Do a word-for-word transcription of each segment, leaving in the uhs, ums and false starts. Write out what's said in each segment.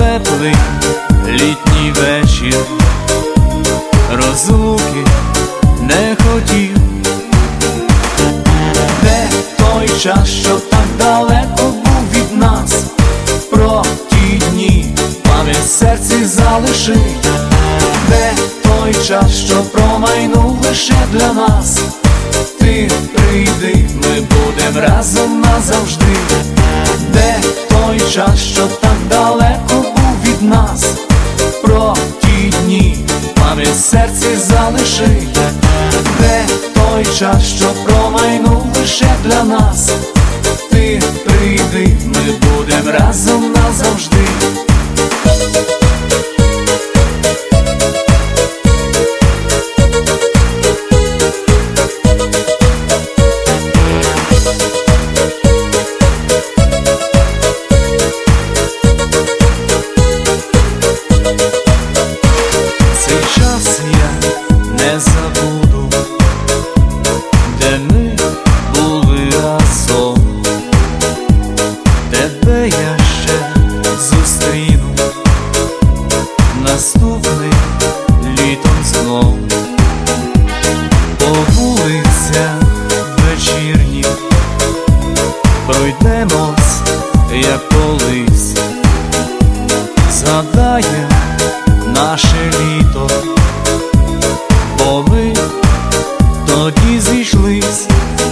теплий літній вечір, розлуки не хотів. Де той час, що так далеко був від нас, про ті дні пам'ять в серці залишить. Де той час, що промайнув лише для нас, ти прийди, ми будем разом назавжди. Де той час, що так далеко був від нас, про ті дні пам'ять в серці залишить. Де той час, що промайнув лише для нас, ти прийди, ми будем разом назавжди. Цей час я не забуду, де ми були разом. Тебе я ще зустріну наступним літом знов. По вулицях вечірніх пройдемось, як колись, згадаєм наше літо, бо ми тоді зійшлись.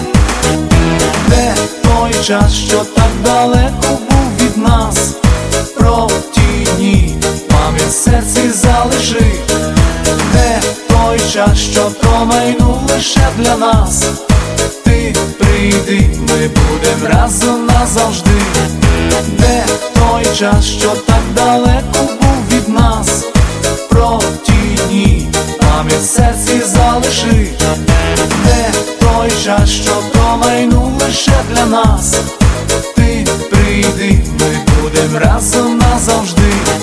Де той час, що так далеко був від нас, про ті дні пам'ять в серці залишить. Де той час, що промайнув лише для нас, ти прийди, ми будем разом назавжди. Де той час, що так далеко був від нас, про ті дні пам'ять в серці залишить. Де той час, що промайнув лише для нас, ти прийди, ми будем разом назавжди.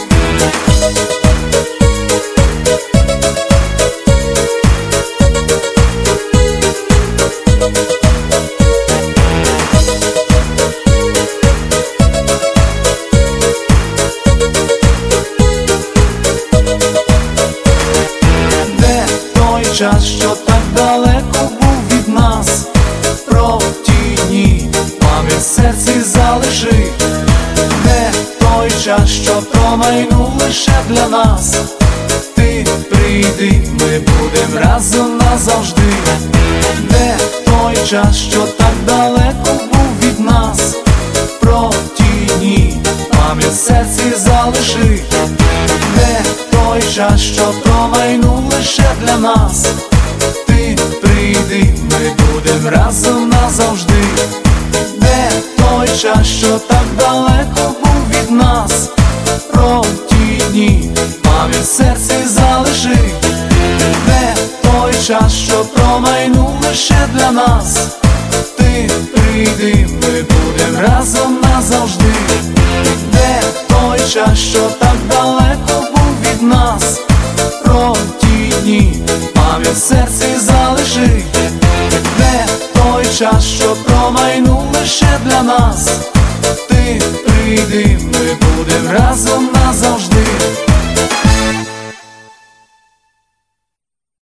Час, що так далеко був від нас, про ті дні пам'ять в серці залишить. Де той час, що промайнув лише для нас, ти прийди, ми будем разом назавжди. Де той час, що так далеко був від нас, про ті дні пам'ять в серці залишить. Де той час, що промайнув лише для нас, ти прийди, ми будем разом назавжди. Де той час, що так далеко був від нас, про ті дні пам'ять в серці залишить. Де той час, що промайнув лише для нас, ти прийди, ми будем разом назавжди. Де той час, що так далеко був від нас, про ті дні пам'ять в серці залишить. Де той час, що промайнув лише для нас,